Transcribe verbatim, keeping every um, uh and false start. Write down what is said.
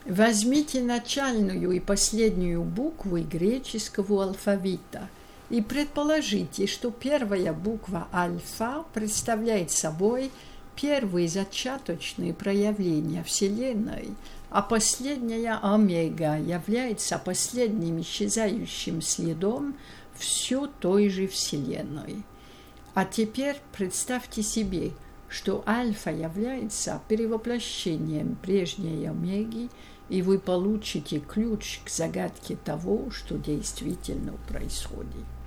Возьмите начальную и последнюю буквы греческого алфавита и предположите, что первая буква альфа представляет собой первые зачаточные проявления Вселенной, а последняя омега является последним исчезающим следом все той же Вселенной. А теперь представьте себе, что альфа является перевоплощением прежней омеги, и вы получите ключ к загадке того, что действительно происходит.